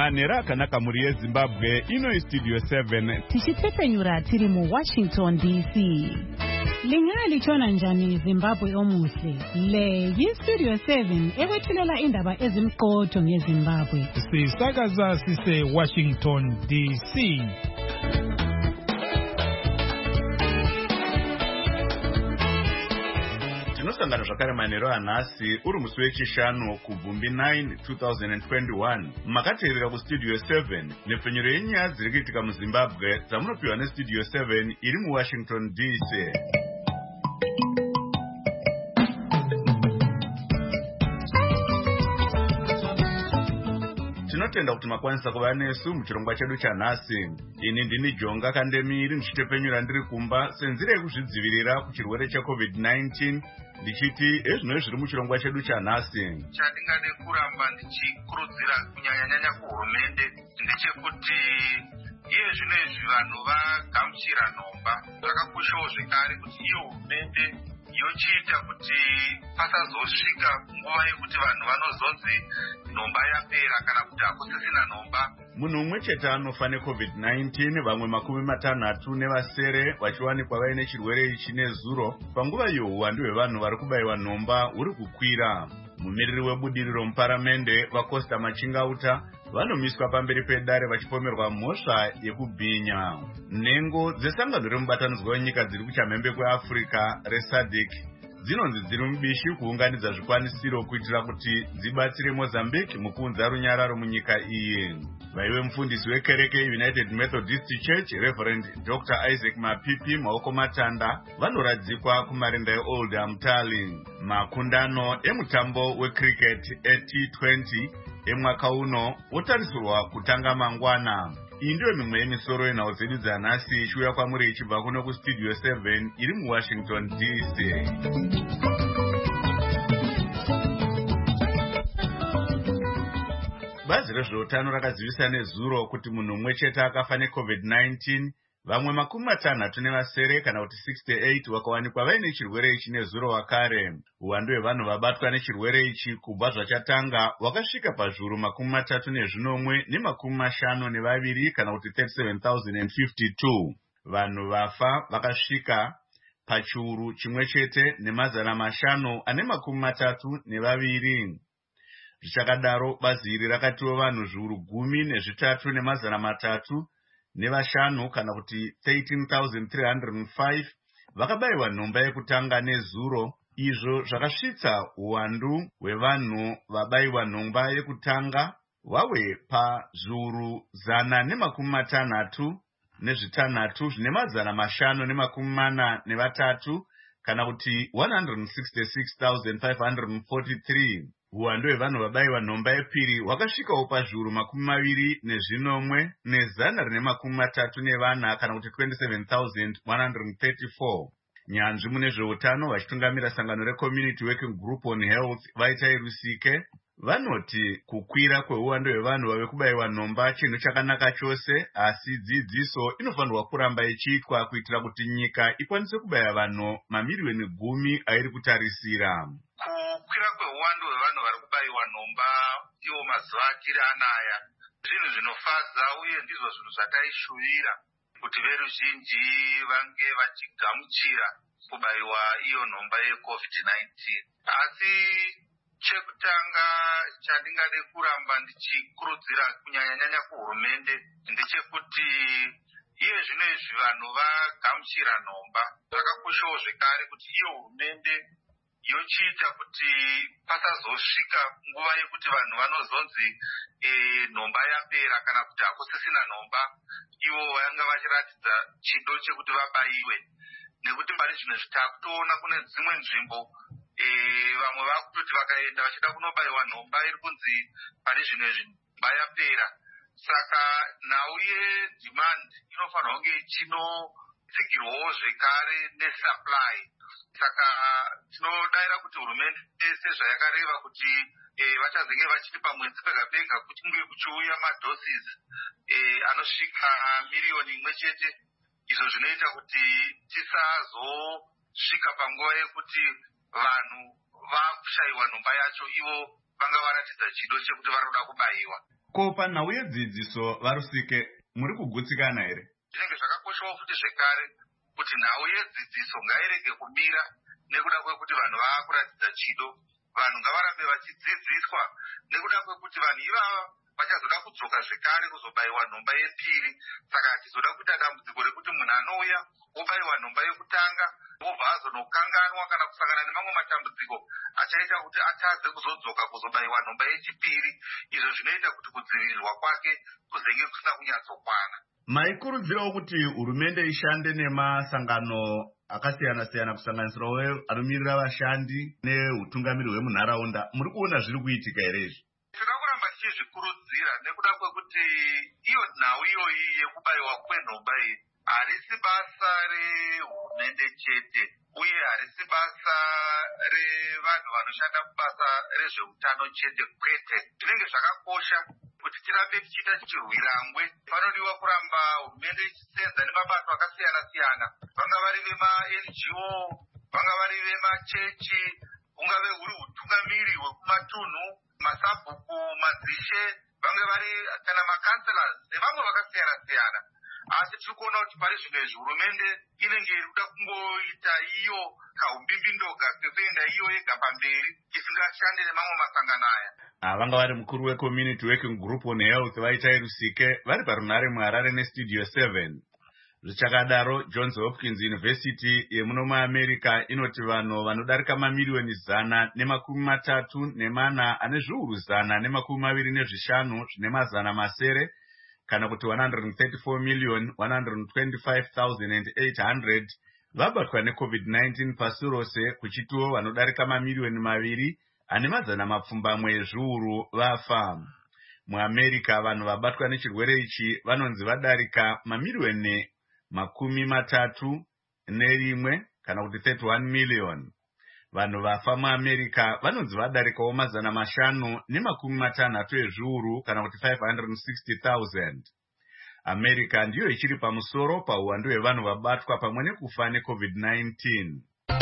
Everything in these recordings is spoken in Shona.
manhero akanaka muri yeZimbabwe. Ino Studio 7 tichitepfenyura tiri mu Washington DC. Lingali chona njani Zimbabwe omuhle. Le yiStudio 7 ekwethulela indaba ezimqotho ngeZimbabwe. Sisakaza sise Washington DC. Tinosangana zvakare manhero anhasi uri musi wechishanu kubvumbi 9 2021 makateerera kuStudio 7 nepfenyuro yenyaya dziri kuitika muZimbabwe dzamunopiwa neStudio 7 iri muWashington DC. Tinotenda kuti makwanisa kuva nesu muchirongwa chedu chanhasi. Ini ndini Jonga Kandemiri ndichitepenyura ndiri kumba senzira yekuzvidzivirira kuchirwere cheCovid-19 ndichiti ezvino zviri muchirongwa chedu chanhasi. Chandingade kuramba ndichikurudzira kunyanya kuhurumende ndechekuti iye zvinezvi vanhu vagamuchira nhomba. Zvakakoshawo zvekare kuti iyo hurumende yochiita kuti pasazosvika nguva yekuti vanhu vanozonzi nhomba yapera kana kuti hakusisina nhomba. Munhu umwe chete anofa neCovid-19, vamwe 60 vachiwanikwa vaine chirwere ichi nezuro. Panguva iyo uwandu hwevanhu vari kubayiwa nhomba huri kukwira. Mumiriri webudiriro muparamende vaCosta Machingauta vanomiswa pamberi pedare vachipomerwa mhosva yekubhinya. Nhengo dzesangano remubatanidzwa wenyika dziri kuchamhembe kweAfrica reSADC dzinonzi dziri mubishi kuunganidza zvikwanisiro kuitira kuti dzibatsire Mozambique mukuunza runyararo munyika iyi. Vaive mufundisi wekereke United Methodist Church Reverend Dr. Isaac Mapipi Maoko Matanda vanoradzikwa kumarinda eOld Amtali. Makundano emutambo wecricket eT20 emwaka uno otarisirwa kutanga mangwana. Iyi ndiyo mimwe yemisoro yenhau dzedu dzanhasi ichiuya kwamuri ichibva kuno kuStudio 7 iri muWashington DC. Bazi rezveutano rakazivisa nezuro kuti munhu umwe chete akafa neCovid-19, vamwe 67 kana kuti 68 vakawanikwa vaine chirwere ichi nezuro wakare. Uwandu hwevanhu vabatwa nechirwere ichi kubva zvachatanga wakasvika pazviuru 34,052 kana kuti 37,052. Vanhu vafa vakasvika pachiuru chimwe chete ne532. Zvichakadaro bazi iri rakatiwo vanhu zviuru 10,305 kana kuti 13,305 vakabayiwa nhomba yekutanga nezuro. Izvo zvakasvitsa uwandu hwevanhu vabayiwa nhomba yekutanga hwawe pazviuru 163 543 kana kuti 166,543. Uwandu hwevanhu vabayiwa nhomba yepiri hwakasvikawo pazviuru 20,134 kana kuti 27,134. Nyanzvi mune zveutano vachitungamira sangano reCommunity Working Group on Health Vaitai Rusike vanoti kukwira kweuwandu hwevanhu vave kubayiwa nhomba chinhu chakanaka chose, asi dzidziso inofanirwa kuramba ichiitwa kuitira kuti nyika ikwanise kubaya vanhu mamiliyoni 10 airi kutarisira. Kukwira kweuwandu hwevanhu vari kubayiwa nhomba iwo mazuva atiri anaya zvinhu zvinofadza uye ndizvo zvinhu zvataishuvira kuti veruzhinji vange vachigamuchira kubayiwa iyo nhomba yeCovid-19. Asi chekutanga chandingade kuramba ndichikurudzira kunyanya kuhurumende ndechekuti iye zvinezvi vanhu vagamuchira nhomba. Zvakakoshawo zvekare kuti iyo hurumende yochiita kuti pasazosvika nguva yekuti vanhu vanozonzi nhomba yapera kana kuti hakusisina nhomba, ivo vanga vachiratidza chido chekuti vabayiwe. Nekuti pari zvino zvitakutoona kune dzimwe nzvimbo vamwe vakutoti vakaenda vachida kunobayiwa nhomba iri kunzi pari zvino nhomba yapera. Saka nhau yedemand inofanirwa kunge chinotsigirwawo zvekare nesupply. Saka tinodayira kuti hurumende sezvayakareva kuti vachazenge vachiti pamwedzi pega pega kuchinge kuchiuya madoses anosvika miliyoni imwe chete. Izvo zvinoita kuti tisazosvika panguva yekuti vanhu vakushayiwa nhomba yacho ivo vanga varatidza chido chekuti vari kuda kubayiwa. Ko panhau yedzidziso varusike muri kugutsikana here? Zvinenge zvakakoshawo futi zvekare kuti nhau yedzidziso ngairege kumira nekuda kwekuti vanhu vaakuratidza chido. Vanhu ngavarambe vachidzidziswa nekuda kwekuti vanhu ivava vachazoda kudzoka zvekare kuzobayiwa nhomba yepiri. Saka hatizoda kuita dambudziko rekuti munhu anouya obayiwa nhomba yekutanga obva azonokanganwa kana kusangana nemamwe matambudziko achaita kuti atadze kuzodzoka kuzobayiwa nhomba yechipiri. Izvo zvinoita kuti kudzivirirwa kwake kuzenge kusina kunyatsokwana. Maikurudzirawo kuti hurumende ishande nemasangano akasiyana-siyana kusanganisirawo anomirira vashandi neutungamiri hwemunharaunda. Muri kuona zviri kuitika here izvi? Tinokuramba tichizvikurudzira nekuda kwekuti iyo nhau iyoyi yekubayiwa kwenhomba iyi harisi basa rehurumende chete uye harisi basa revanhu vanoshanda kubasa rezveutano chete kwete. Zvinenge zvakakosha kuti tirambe tichiita tichirwirangwe. Panodiwa kuramba hurumende ichisenza nemabato akasiyana-siyana, vanga vari vema-NGO, vanga vari vemachechi, ungave huri utungamiri hwekumatunhu, masabhuku, madzishe, vange vari kana makanselas nevamwe vakasiyana-siyana. Asi tiri kuona kuti pari zvino izvi hurumende inenge iri kuda kungoita iyo kaumbimbindoga kwekuenda iyo yega pamberi isingashande nemamwe masangano aya. Vanga vari mukuru weCommunity Working Group on Health vaita Rusike vari parunare muHarare neStudio 7. Zvichakadaro, Johns Hopkins University yemuno muAmerica inoti vanhu vanodarika mamiliyoni 134 ane zviuru 125 zvine mazana masere kana kuti 134,125,800 vabatwa neCovid-19 pasi rose, kuchitiwo vanodarika mamiliyoni 2 ane mazana mapfumbamwe ezviuru vafa. MuAmerica vanhu vabatwa nechirwere ichi vanonzi vadarika mamiliyoni 31 kana kuti 31 million. Vanhu vafa muAmerica vanonzi vadarikawo mazana 560 ezviuru kana kuti 560,000. America ndiyo ichiri pamusoro pauwandu hwevanhu vabatwa pamwe nekufa neCovid-19.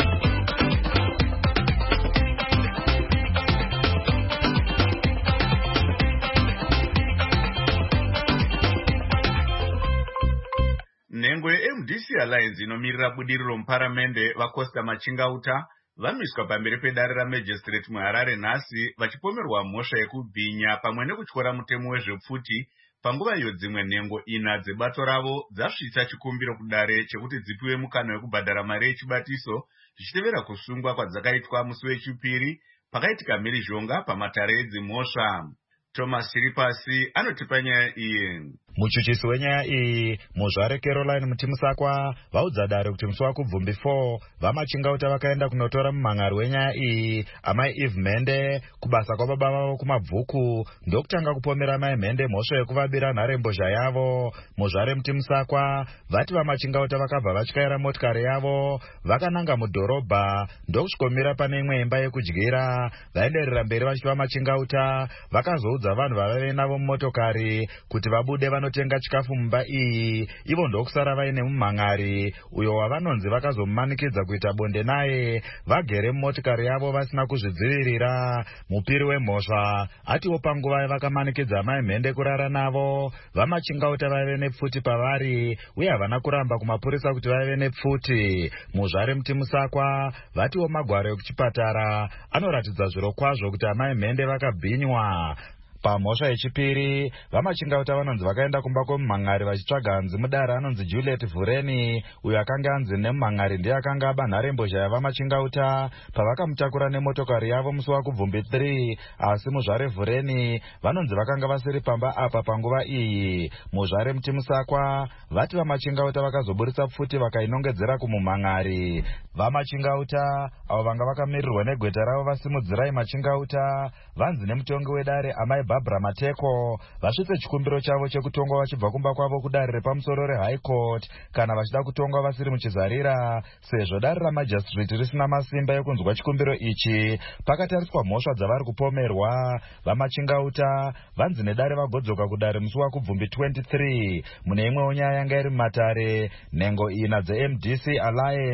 Nhengo yeMDC Alliance inomirira budiriro muparamende vaCosta Machingauta vamiswa pamberi pedare raMagistrate muHarare nhasi vachipomerwa mhosva yekubhinya pamwe nekutyora mutemo wezvepfuti panguva iyo dzimwe nhengo 4 dzebato ravo dzasvitsa chikumbiro kudare chekuti dzipiwe mukana wekubhadhara mari yechibatiso zvichitevera kusungwa kwadzakaitwa musi wechipiri pakaitika mhirizhonga pamatare edzimhosva. Thomas Siripasi anotipa nyaya iyi. Muchuchisi wenyaya iyi muzvare Caroline Mutimusakwa vaudza dare kuti musi wakubvumbi 4 vaMachingauta vakaenda kunotora mumhan'ari wenyaya iyi amai Eve Mhende kubasa kwababa vavo kumabvuku ndokutanga kupomera mai Mhende mhosva yekuvabira nharembozha yavo. Muzvare Mutimusakwa vati vaMachingauta vakabva vatyaira motikari yavo vakananga mudhorobha ndokusvikomira pane imwe imba yekudyira. Vaenderera mberi vachiti vaMachingauta vakazoudza vanhu vavave navo mumotokari kuti vabude vanotenga chikafu mumba iyi, ivo ndokusara vaine mumhan'ari uyo wavanonzi vakazomumanikidza kuita bonde naye vagere mumotikari yavo vasina kuzvidzivirira. Mupiri wemhosva atiwo panguva yavakamanikidza mai Mhende kurara navo vaMachingauta vaive nepfuti pavari uye havana kuramba kumapurisa kuti vaive nepfuti. Muzvare Mutimusakwa vatiwo magwaro ekuchipatara anoratidza zviro kwazvo kuti amai Mhende vakabhinywa. Pamhosva yechipiri vaMachingauta vanonzi vakaenda kumba kwemumhan'ari vachitsvaga hanzi mudare anonzi Juliet Vureni uyo akanga anzi nemumhan'ari ndiye akanga aba nharembozha yavaMachingauta pavakamutakura nemotokari yavo musi wakubvumbi 3, asi muzvare Vureni vanonzi vakanga vasiri pamba apa panguva iyi. Muzvare Mutimusakwa vati vaMachingauta vakazoburitsa pfuti vakainongedzera kumumhan'ari. VaMachingauta avo vanga vakamirirwa negweta ravo vasimudzirai Machingauta vanzi nemutongi wedare amai Barbara Mateko vasvitse chikumbiro chavo chekutongwa vachibva kumba kwavo kudare repamusoro reHigh Court kana vachida kutongwa vasiri muchizarira, sezvo dare raMagistrate risina masimba ekunzwa chikumbiro ichi. Pakatariswa mhosva dzavari kupomerwa. VaMachingauta vanzi nedare vagodzoka kudare musi wakubvumbi 23. Mune imwewo nyaya yanga iri mumatare, nhengo 4 dzeMDC Alliance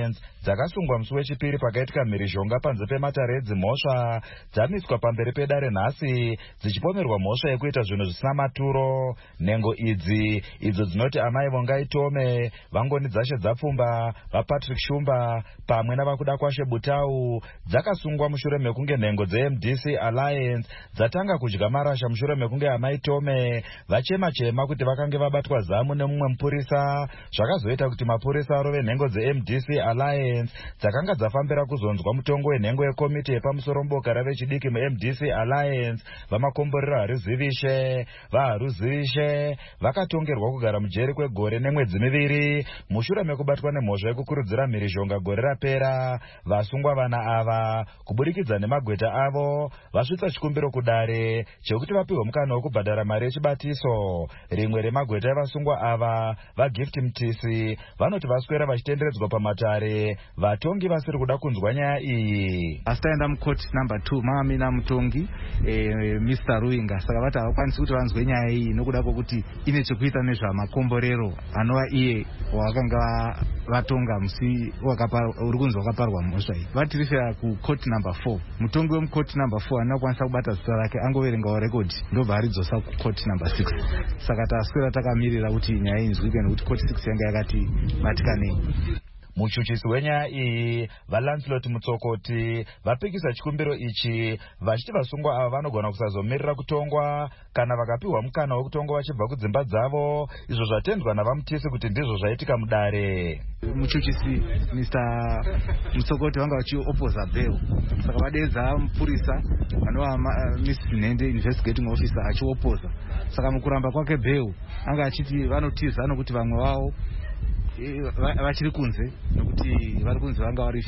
dzakasungwa musi wechipiri pakaitika mhirizhonga panze pematare edzimhosva dzamiswa pamberi pedare nhasi dzichipomerwa mhosva yekuita zvinhu zvisina maturo. Nhengo idzi idzo dzinoti amai Vongai Tome, Vangoni Dzashe Dzapfumba, vaPatrick Shumba pamwe navakuda kwashe Butau dzakasungwa mushure mekunge nhengo dzeMDC Alliance dzatanga kudya marasha mushure mekunge amai Tome vachema-chema kuti vakange vabatwa zamu nemumwe mupurisa, zvakazoita kuti mapurisa arove nhengo dzeMDC Alliance dzakanga dzafambira kuzonzwa mutongo wenhengo yekomiti yepamusoro muboka ravechidiki muMDC Alliance vamakomborero Haruzivishe. VaHaruzivishe vakatongerwa kugara mujeri kwegore nemwedzi miviri mushure mekubatwa nemhosva yekukurudzira mhirizhonga gore rapera. Vasungwa vana ava kubudikidza nemagweta avo vasvitsa chikumbiro kudare chekuti vapiwe mukana wekubhadhara mari yechibatiso. Rimwe remagweta evasungwa ava, vaGift Mtisi, vanoti vaswera vachitenderedzwa pamatare vatongi vasiri kuda kunzwa nyaya iyi. Asitaenda mukoti number 2 mamina mutongi Mr. Ruinga, saka vati havakwanisi kuti vanzwe nyaya iyi nokuda kwokuti ine chekuita nezvamakomborero anova iye wakanga vatonga musi uri kunzi wakaparwa mhosva iyi. Vatirifira kukoti number 4, mutongi wemukoti number 4 anina kukwanisa kubata zita rake angoverengawo rekodhi ndobva aridzosa kukoti number 6. Saka taswera takamirira kuti nyaya iyi inzwike nekuti koti 6 yanga yakati vatikanei. Muchuchisi wenyaya iyi vaLancelot Mutsokoti vapikisa chikumbiro ichi vachiti vasungwa ava vanogona kusazomirira kutongwa kana vakapiwa mukana wekutongwa vachibva kudzimba dzavo, izvo zvatendwa navaMutisi kuti ndizvo zvaitika mudare. Muchuchisi Mr. Mutsokoti vanga vachiopoza bail, saka vadeedza mupurisa anova Mrs. Nende investigating officer achiopoza. Saka mukuramba kwake bail anga achiti vanotiza nokuti vamwe vavo vachiri kunze nokuti vari kunze vanga vari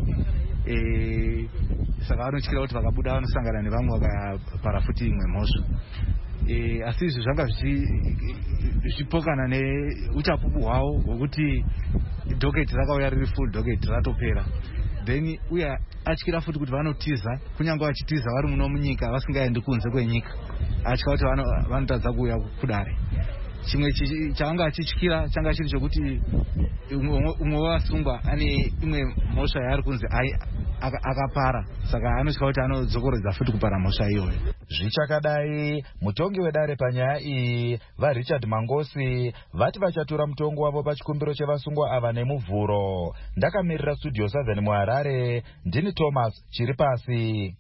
50. Saka vanotyira kuti vakabuda vanosangana nevamwe vakapara futi imwe mhosva. Asi izvi zvanga zvichipokana neuchapupu hwavo hwokuti dhoketi rakauya riri full dhoketi ratopera. Then uya atyira futi kuti vanotiza, kunyange vachitiza vari muno munyika vasingaendi kunze kwenyika, atya kuti vanotadza kuuya kudare. Chimwe chaanga achityira changa chiri chokuti umwe wavasungwa ane imwe mhosva yaari kunzi akapara, saka anotya kuti anodzokorodza futi kupara mhosva iyoyo. Zvichakadai, mutongi wedare panyaya iyi vaRichard Mangosi vati vachatura mutongo wavo pachikumbiro chevasungwa ava nemuvhuro. Ndakamirira Studio 7 muHarare, ndini Thomas Chiripasi.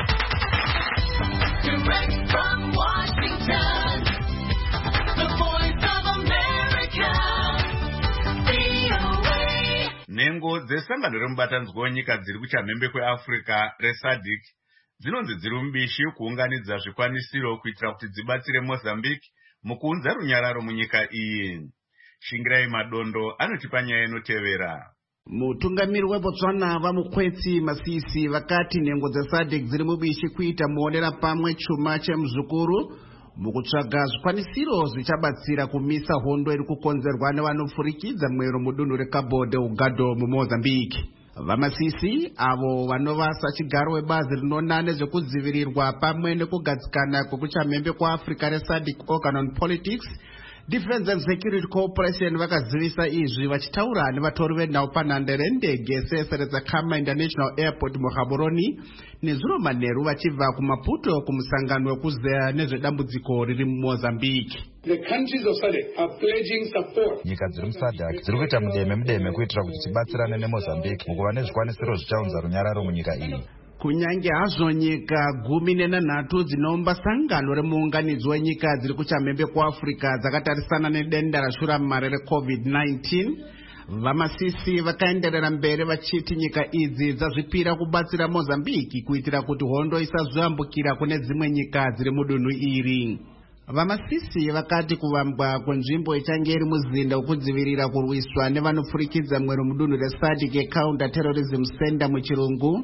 Nhengo dzesangano remubatanzwa wenyika dziri kuchamhembe kweAfrica reSADC dzinonzi dziri mubishi kuunganidza zvikwanisiro kuitira kuti dzibatsire Mozambique mukuunza runyararo munyika iyi. Shingirai Madondo anotipa nyaya inotevera. Mutungamiri weBotswana vaMukwetsi Masisi vakati nhengo dzeSADC dziri mubishi kuita muonera pamwe chuma chemuzukuru mukutsvaga zvikwanisiro zvichabatsira kumisa hondo iri kukonzerwa nevanopfurikidza mwero mudunhu reCabo Delgado muMozambique. VaMasisi avo vanova sachigaro webazi rinona nezvekudzivirirwa pamwe nekugadzikana kwekuchamhembe kwaAfrica reSADC Organ on Politics, Defense and Security Cooperation vakazivisa izvi vachitaura nevatori venhau panhande rendege seseredza Khama International Airport muGaborone nezuro manheru vachibva kuMaputo kumusangano wekuzeya nezvedambudziko riri muMozambique. The countries of SADC are pledging support. Nyika dziri muSADC dziri kuita mudeme kuitira kuti dzibatsirane neMozambique mukuva nezvikwanisiro zvichaunza runyararo munyika iyi. Kunyange hazvo nyika 13 dzinoumba sangano remuunganidzo wenyika dziri kuchamhembe kuAfrica dzakatarisana nedenda rashuramari reCovid-19, VaMasisi vakaenderera mberi vachiti nyika idzi dzazvipira kubatsira Mozambique kuitira kuti hondo isazoyambukira kune dzimwe nyika dziri mudunhu iri. VaMasisi vakati kuvambwa kwenzvimbo ichange iri muzinda wekudzivirira kurwiswa nevanopfurikidza mwero mudunhu reSADC Counter Terrorism Center muchirungu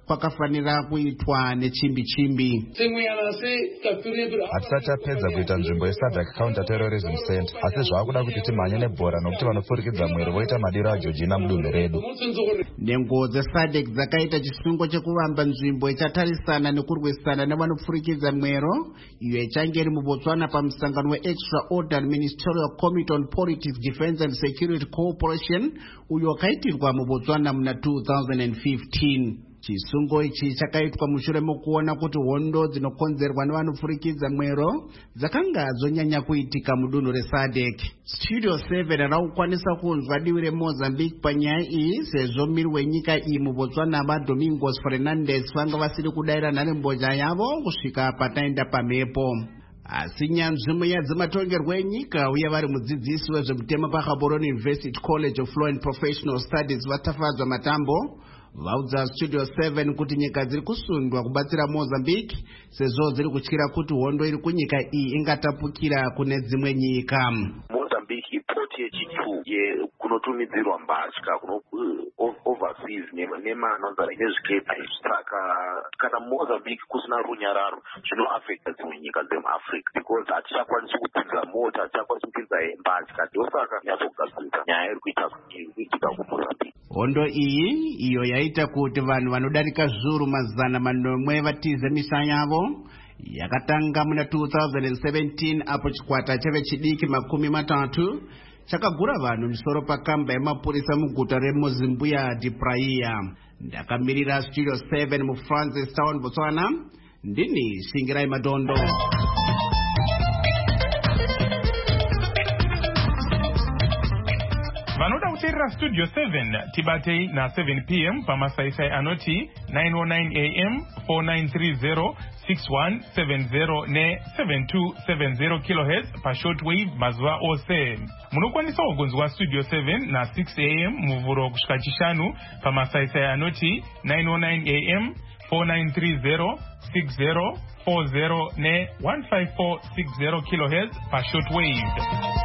kwakafanira kuitwa nechimbi-chimbi. hatisati tapedza kuita nzvimbo yeSADC Counter Terrorism Center, asi zvaakuda kuti timhanye nebhora nokuti vanofurikidza mwero voita madiro aJoji mudunhu redu. Nhengo dzeSADC dzakaita chisungo chekuvamba nzvimbo ichatarisana nekurwisana nevanofurikidza mwero, iyo ichange iri muBotswana pamusangano weExtraordinary Ministerial Committee on Politics, Defense and Security Cooperation uyo wakaitirwa muBotswana muna 2015. Chisungo ichi chakaitwa mushure mokuona kuti hondo dzinokonzerwa nevanofurikidza mwero dzakanga dzonyanya kuitika mudunhu reSADC. Studio 7 raukwanisa kunzwa divi reMozambique panyaya iyi sezvo miri wenyika iyi muBotswana vaDomingos Fernandes vanga vasiri kudaira nharembozha yavo kusvika pataenda pamhepo. Asi nyanzvi yadzematongerwo enyika uye vari mudzidzisi wezvemutemo paGaborone University College of Law and Professional Studies vatafadzwa matambo vaudza Studio 7 kuti nyika dziri kusundwa kubatsira Mozambique sezvo dziri kutyira kuti hondo iri kunyika iyi ingatapukira kune dzimwe nyika. Mozambique ipoti yechitu kunotumidzirwa mbatya kuno overseas nemanonzara nezvikepa saka kana Mozambique kusina runyararo zvinoafecta dzimwe nyika dzemuAfrica because hatichakwanisi kupinza mota, hatichakwanisi kupinza mbatya, ndosaka yazogadziridza nyaya iri kuitika kuMozambique. Hondo iyi iyo yaita kuti vanhu vanodarika zviuru 100 vatize misha yavo yakatanga muna 2017 apo chikwata chevechidiki 30 chakagura vanhu misoro pakamba yemapurisa muguta reMozimbuya Praia. Ndakamirira Studio 7 muFrancis Town, Botswana. Ndini Shingirai Madondo. vanoda kuteerera Studio 7 tibatei na 7 p.m. pamasaisai anoti 909 am 4930 6170 ne7270 kHz pashortwave mazuva ose. Munokwanisa kugonzwa Studio 7 na 6 am muvhuro kusvika chishanu pamasaisai anoti 909 am 4930 6040 ne 15460 kHz pashortwave.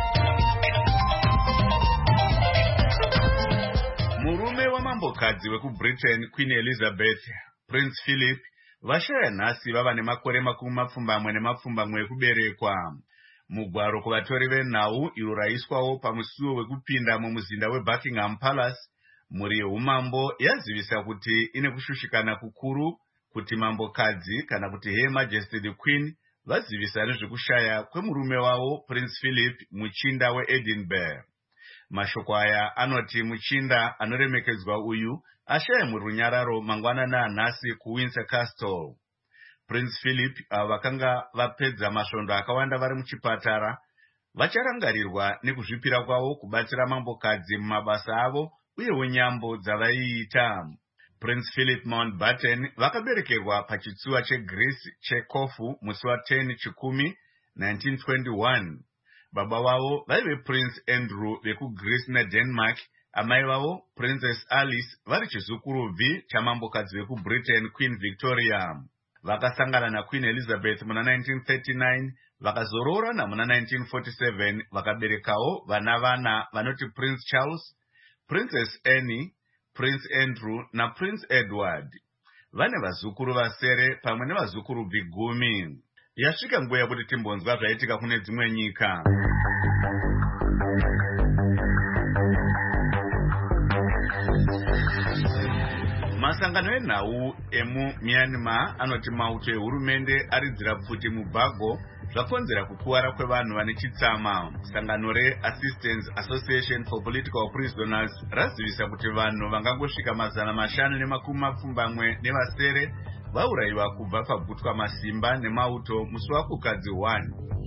Murume wamambokadzi wekuBritain Queen Elizabeth, Prince Philip, vashaya nhasi vava nemakore 20 ekuberekwa. Mugwaro kuvatori venhau iro raiswawo pamusuwo wekupinda mumuzinda weBuckingham Palace, mhuri yeumambo yazivisa kuti ine kushushikana kukuru kuti mambokadzi kana kuti Her Majesty the Queen vazivisa nezvekushaya kwemurume wavo Prince Philip, muchinda weEdinburgh. Mashoko aya anoti muchinda anoremekedzwa uyu ashaya murunyararo mangwanana anhasi kuWindsor Castle. Prince Philip vakanga vapedza masvondo akawanda vari muchipatara vacharangarirwa nekuzvipira kwavo kubatsira mambokadzi mumabasa avo uye unyambo dzavaiita. Prince Philip Mountbatten vakaberekerwa pachitsuwa cheGreece cheKofu musi wa10 Chikumi 1921. Baba wavo vaive Prince Andrew vekuGreece neDenmark, amai vavo Princess Alice vari chizukurubvi chamambokadzi vekuBritain Queen Victoria. Vakasangana naQueen Elizabeth muna 1939, vakazororana muna 1947, vakaberekawo vana vanoti Prince Charles, Princess Anne, Prince Andrew na Prince Edward. Vane vazukuru vasere pamwe nevazukurubvi 10. Yasvika nguva yakuti timbonzwa zvaitika kune dzimwe nyika. Masangano enhau emuMyanmar anoti mauto ehurumende aridzira pfuti muBago zvakonzera kukuwara kwevanhu vane chitsama. Sangano reAssistance Association for Political Prisoners razivisa kuti vanhu vangangosvika 520 nevasere vaurayiwa kubva pabhutwa masimba nemauto musi wakukadzi 1.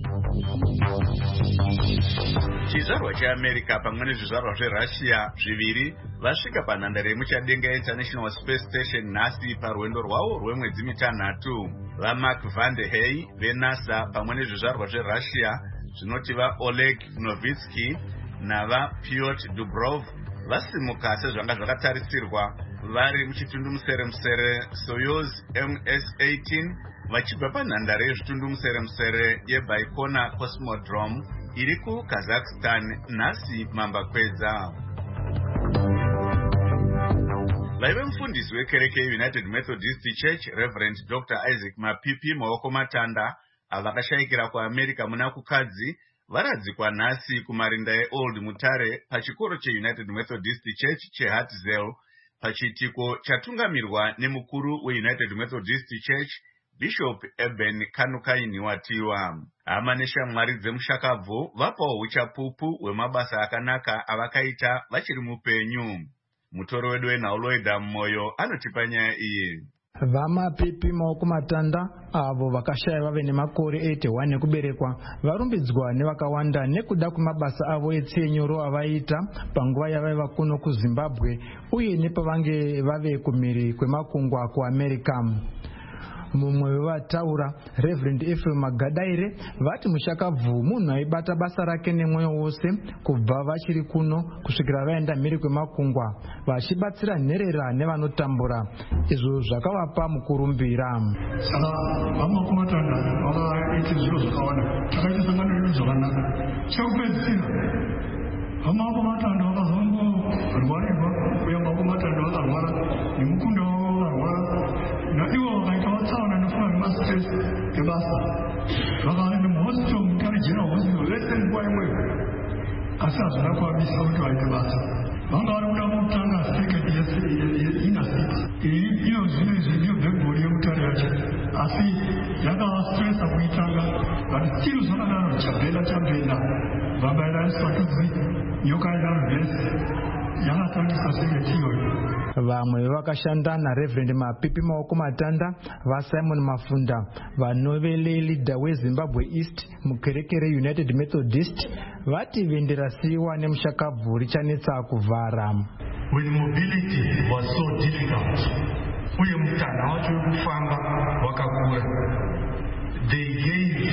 Chizvarwa cheAmerica pamwe nezvizvarwa zveRussia zviviri vasvika panhandare yemuchadenga International Space Station nhasi parwendo rwavo rwemwedzi 3. VaMark Vande Hey veNASA pamwe nezvizvarwa zveRussia zvinoti vaOleg Novitsky navaPyotr Dubrov vasimuka sezvanga zvakatarisirwa vari muchitundumuseremusere Soyuz MS-18 vachibva panhandare yezvitundumuseremusere yeBaikonur Cosmodrome iri kuKazakhstan nhasi mambakwedza. vaive mufundisi wekereke yeUnited Methodist Church Reverend Dr. Isaac Mapipi Maoko Matanda avakashayikira kuAmerica muna kukadzi varadzikwa nhasi kumarinda eOld Mutare pachikoro cheUnited Methodist Church cheHartzell pachiitiko chatungamirwa nemukuru weUnited Methodist Church Bishop Eben Kanukaini watiwa. Hama neshamwari dzemushakabvu vapawo uchapupu hwemabasa akanaka avakaita vachiri mupenyu. Mutoro wedu weNhauloida Moyo anotipa nyaya iyi. VaMapipi Maoko Matanda avo vakashaya vave nemakore 81 ekuberekwa varumbidzwa nevakawanda nekuda kwemabasa avo etsenyoro avaita panguva yavaiva kuno kuZimbabwe uye nepavange vave kumhiri kwemakungwa kuAmerica. Mumwe wevataura Reverend Ephraim Magadaire vati mushakabvu munhu aibata basa rake nemwoyo wose kubva vachiri kuno kusvikira vaenda mhiri kwemakungwa vachibatsira nherera nevanotambura. Izvo zvakavapa mukurumbira. Saka VaMaoko Matanda vakaita zviro zvakawanda takaita sangano yedu zvakanaka. Chekupedzisira VaMaoko Matanda vakazongorwarirwa uye Maoko Matanda vakarwara nemukunda wavo vakarwara naivo vakaita vatsaona nefuna nemastress ebasa vakaenda muhospital Mutare General Hospital vese nguva imweyo asi hazvina kuvabisa kuti vaite basa. Vanga vari kuda kutanga second yeina city iyo zvino izvi ndiyo backbone yeMutare yacho asi yakavastressa kuitanga but still zvakadaro chabhela vabairaniswa tudzi nyoka yakaruvhesi yakatangisa second iyoyo. Vamwe vakashanda naReverend Mapipi Maoko Matanda vaSimon Mafunda vanovele leader weZimbabwe East mukerekere United Methodist vati venderasiwa nemushakabvu richanetsa kuvhara. When mobility was so difficult uye mutana wacho wekufamba wakakura, they gave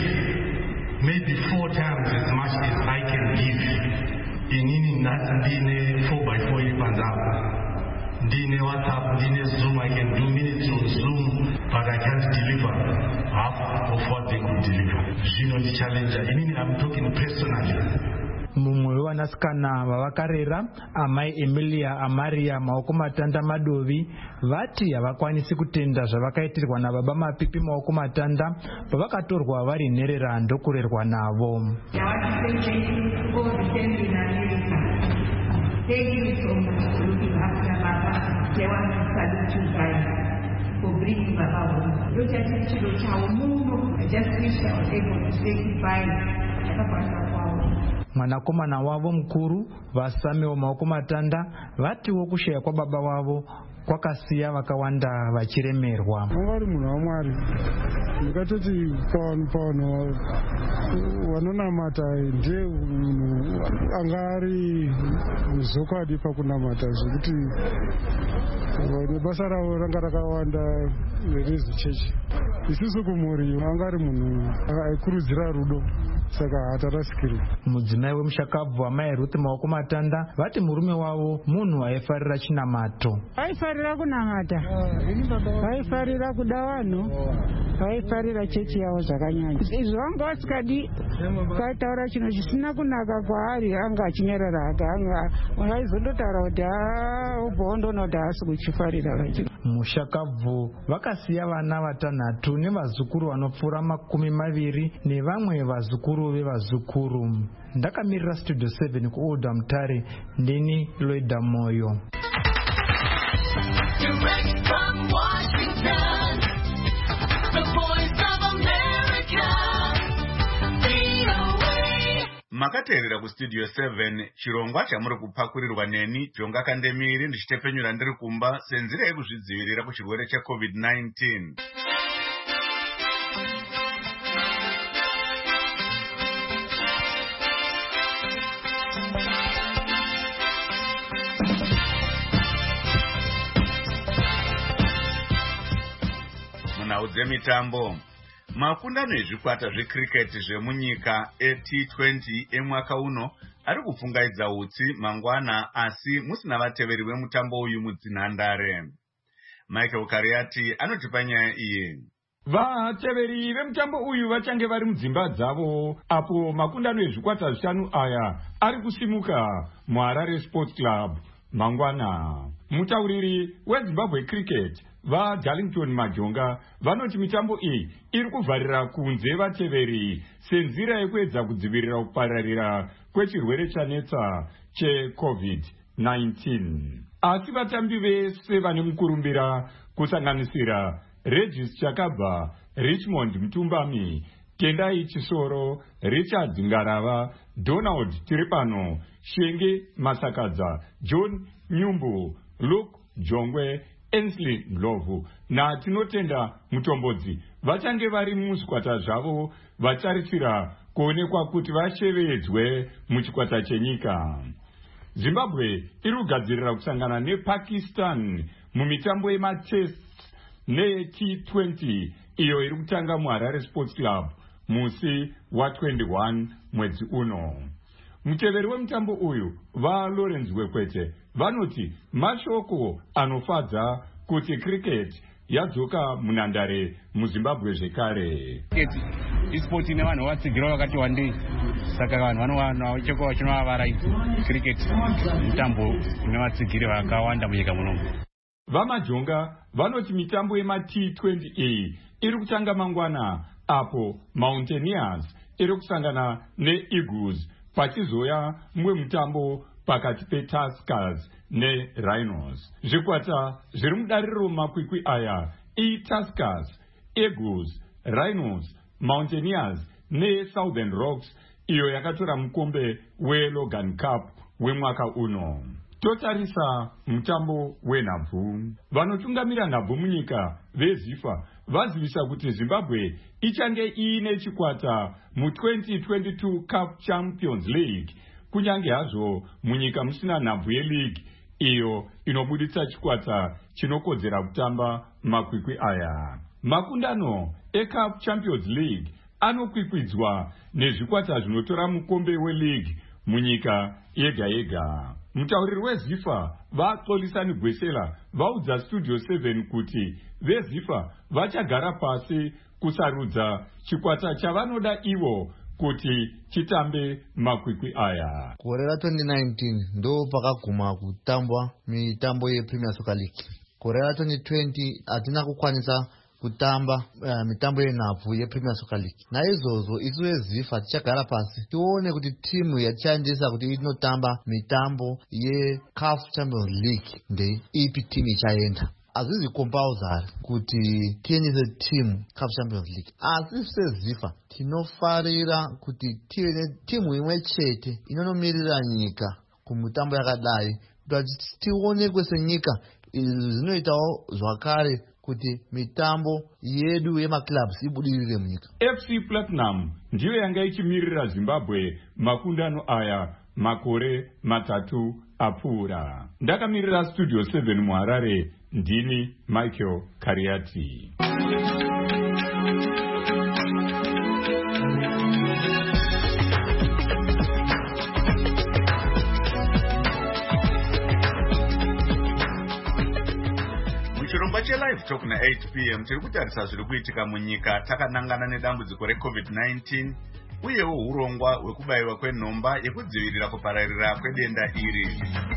maybe 4 times as much as I can give. Inini nhasi ndine 4x4 iri panzapa, ndine WhatsApp, ndine Zoom, I can do minutes on Zoom, but I can't deliver half of what they could deliver. Zvino ndi challenge. Inini I'm talking personally. Mumwe wevanasikana vavakarera amai Emilia Amaria Maoko Matanda Madovi vati havakwanisi kutenda zvavakaitirwa nababa Mapipi Maoko Matanda pavakatorwa vari nherera ndokurerwa navo. Thank you so much for looking after Baba. They want to salute you guys for bringing Baba home. Look at it, I just wish I was able to say goodbye. Mwanakomana wavo mukuru vaSamuel Maoko Matanda vatiwo kushaya kwababa wavo kwakasiya vakawanda vachiremerwa. Vari munhu waMwari ndikatoti pano vanonamata ndiye munhu anga ari muzokwadi pakunamata zvekuti nebasa ravo ranga rakawanda rezichechi. Isusu kumhuri anga ari munhu aikurudzira rudo saka hatarasikiri. Mudzimai wemushakabvu amai Ruth Maoko Matanda vati murume wavo munhu aifarira chinamato. Aifarira kunamata, aifarira kuda vanhu, aifarira chechi yavo zvakanyanya. Izvo vanga vasikadi kataura chinhu chisina kunaka kwaari anga achinyarara hake, anga aizondotaura kuti ubhondona kuti haasi kuchifarira vachino. Mushakabvu vakasiya vana vatanhatu nevazukuru vanopfuura 20 nevamwe vazukuru vevazukuru. Ndakamirira Studio 7 kuOld Mutare, ndini Loida Moyo. Direct from Washington, the Voice of America, VOA. Makateerera kuStudio 7 chirongwa chamuri kupakurirwa neni Jonga Kandemiri ndichitepenyura ndiri kumba senzira yekuzvidzivirira kuchirwere cheCovid-19. Munhau dzemitambo, makundano ezvikwata zvecricket zvemunyika eT20 emwaka uno ari kupfungaidza utsi mangwana asi musina vateveri vemutambo uyu mudzinhandare. Michael Kariati anotipa nyaya iyi. Vateveri vemutambo uyu vachange vari mudzimba dzavo apo makundano ezvikwata 5 aya ari kusimuka muHarare Sports Club mangwana. mutauriri weZimbabwe Cricket vaDarlington Majonga vanoti mitambo iyi iri kuvharira kunze vateveri senzira yekuedza kudzivirira kupararira kwechirwere chanetsa cheCovid-19. Asi vatambi vese vane mukurumbira kusanganisira Regis Chakabva, Richmond Mtumbami, Tendai Chisoro, Richard Ngarava, Donald Tiripano, Shenge Masakadza, John Nyumbu, Luke Jongwe, Ensley Ndlovu na Tinotenda Mutombodzi vachange vari muzvikwata zvavo vacharisira kuonekwa kuti vashevedzwe muchikwata chenyika. Zimbabwe iri kugadzirira kusangana nePakistan mumitambo yematest neT20 iyo iri kutanga muHarare Sports Club musi wa21 mwedzi uno. Muteveri wemutambo uyu vaLawrence Wekwete vanoti mashoko anofadza kuti cricket yadzoka munhandare muZimbabwe zvekare. Esport ine vanhu vatsigira vakati wandei, saka vanhu vanowana cheko chinovavaraidza. Cricket mutambo une vatsigiri vakawanda munyika muno. VaMajonga vanoti mitambo yemaT20 iyi iri kutanga mangwana apo Mountaineers iri kusangana neEagles pachizoya mumwe mutambo pakati peTuskers neRhinos. Zvikwata zviri mudariro makwikwi aya iTuskers, Eagles, Rhinos, Mountaineers neSouthern Rocks iyo yakatora mukombe weLogan Cup wemwaka uno. Totarisa mutambo wenhabvu. Vanotungamira nhabvu munyika veZIFA vazivisa kuti Zimbabwe ichange iine chikwata mu2022 Cup Champions League, kunyange hazvo munyika musina nhabvu yeleague iyo inobuditsa chikwata chinokodzera kutamba makwikwi aya. Makundano eCup Champions League anokwikwidzwa nezvikwata zvinotora mukombe weleague munyika yega yega. Mutauriri weZIFA vaXolisani Gwesela vaudza Studio 7 kuti veZIFA vachagara pasi kusarudza chikwata chavanoda ivo kuti chitambe makwikwi aya. Gore ra2019 ndo pakaguma kutambwa mitambo yePremier Soccer League. Gore ra2020 hatina kukwanisa kutamba mitambo yenhabvu yePremier Soccer League. Naizvozvo isu veZIFA tichagara pasi tione kuti timu yatichandisa kuti inotamba mitambo yeCAF Champions League ndeipi timu ichaenda. Hazvizi compulsory kuti tiendese timu CAF Champions League, asi seZIFA tinofarira kuti tive netimu imwe chete inonomirira nyika kumutambo yakadai kuti tionekwe senyika. Izvi zvinoitawo zvakare kuti mitambo yedu yemaclubs ibudirire munyika. FC Platinum ndiyo yanga ichimirira Zimbabwe makundano aya makore matatu apfuura. Ndakamirira Studio 7 muHarare, ndini Michael Kariati. Chirongwa cheLive Talk na8 p.m. tiri kutarisa zviri kuitika munyika takanangana nedambudziko reCovid-19 uyewo urongwa hwekubayiwa kwenhomba yekudzivirira kupararira kwedenda iri.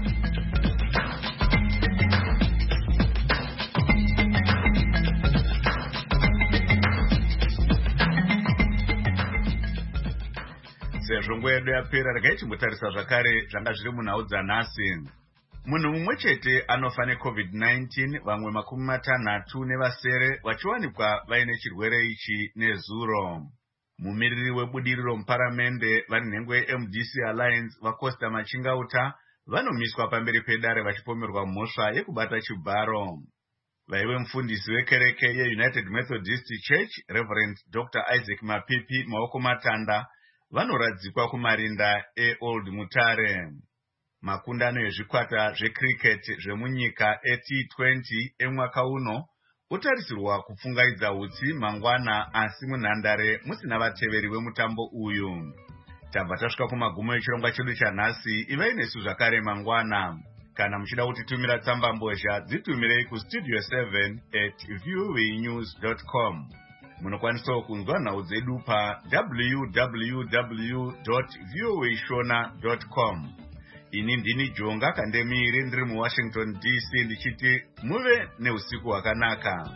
Sezvo nguva yedu yapera regai timbotarisa zvakare zvanga zviri munhau dzanhasi. Munhu mumwe chete anofa neCovid-19, vamwe 60 nevasere vachiwanikwa vaine chirwere ichi nezuro. Mumiriri webudiriro muparamende vari nhengo yeMDC Alliance vaCosta Machingauta vanomiswa pamberi pedare vachipomerwa mhosva yekubata chibharo. Vaive mufundisi wekereke yeUnited Methodist Church Reverend Dr. Isaac Mapipi Maoko Matanda vanoradzikwa kumarinda eOld Mutare. Makundano ezvikwata zvecricket zvemunyika eT20 emwaka uno utarisirwa kupfungaidza utsi mangwana, asi munhandare musina vateveri vemutambo uyu. Tabva tasvika kumagumo echirongwa chedu chanhasi. Ivai nesu zvakare mangwana. Kana muchida kutitumira tsamba mbozha dzitumirei kustudio 7@voanews.com. Munokwanisawo kunzwa nhau dzedu pa www.voashona.com. ini ndini Jonga Kandemiri ndiri muWashington DC ndichiti muve neusiku hwakanaka.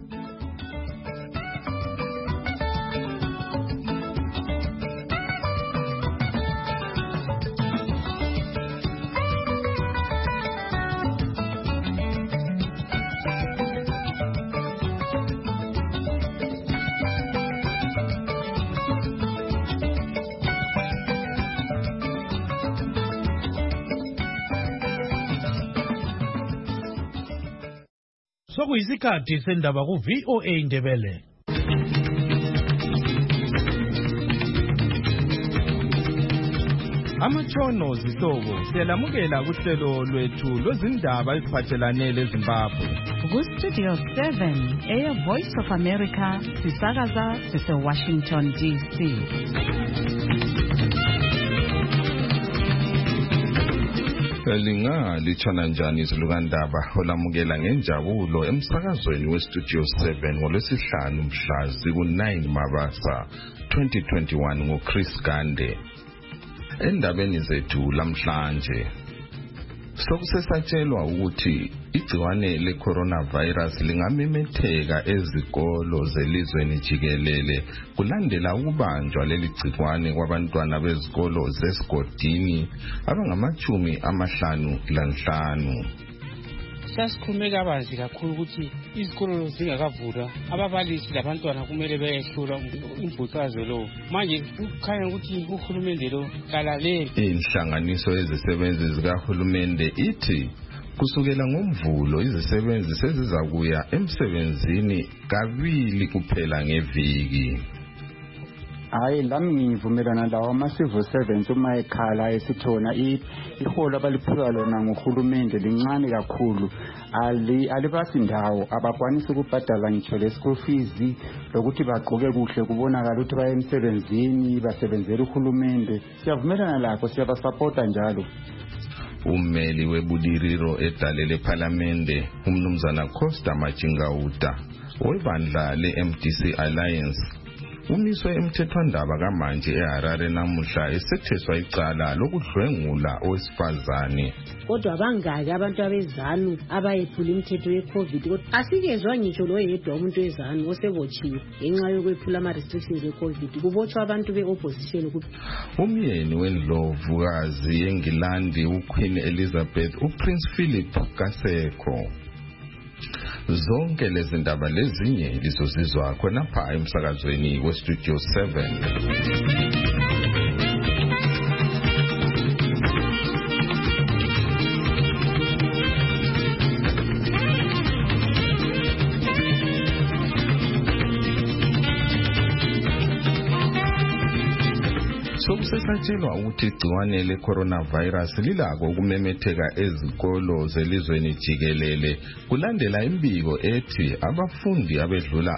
Sokuyisikhathi sendaba ku VOA Indebele. Amatshono zihlobo siyalamukela kuhlelo lwethu lwezindaba eziphathelane leZimbabwe. Ku-Studio 7 eya Voice of America sisakaza sise-Washington DC. Lingalitshana njani izilukandaba olamukela ngenjabulo emsakazweni weStudio 7 ngolwesihlanu mhla ziku-9 Mabasa 2021 nguChris Gande. Endabeni zethu lamhlanje sokusesatshelwa ukuthi igciwane le-coronavirus lingamemetheka ezikolo zelizweni jikelele kulandela ukubanjwa leli gciwane kwabantwana bezikolo zesigodini abangama-55. Sasikhulume kabanzi kakhulu ukuthi izikolo zingakavulwa ababalisi labantwana kumele beyehlula umbuthazo lo. Manje kukhanya ukuthi uhulumende lo kalaleli. Inhlanganiso yezisebenzi zikahulumende ithi kusukela ngoMvulo izisebenzi sezizakuya emsebenzini kabili kuphela ngeviki. Hayi lami ngivumelana lawo ama-civil servants uma ekhala esithona iholo abaliphiwa lona nguhulumende lincane kakhulu alibasi ndawo abakwanisa ukubhadala ngitsho le-school fees lokuthi bagqoke kuhle kubonakala ukuthi baye emsebenzini basebenzela uhulumende. Siyavumelana lakho, siyabasapota njalo. Ummeli webudiriro edale lephalamende umnumzana Costa Machingauta webandla le-MDC Alliance umiswe emthethwandaba kamanje eHarare namuhla esetheswa icala lokudlwengula owesifazane. Kodwa bangaki abantu abezanu abayephula imithetho ye-COVID? Asikezwa ngitsho loyedwa umuntu wezanu osebotshiwe ngenxa yokwephula ama-restrictions ye-COVID. Kubotshwa abantu be-opposition. Umyeni wendlovukazi yeNgilandi uQueen Elizabeth uPrince Philip Kaseko. Zonke lezi ndaba lezinye lizozizwa khonapha emsakazweni weStudio 7. Sokusesatshelwa ukuthi igciwane le-coronavirus lilako ukumemetheka ezikolo zelizweni jikelele kulandela imbiko ethi abafundi abedlula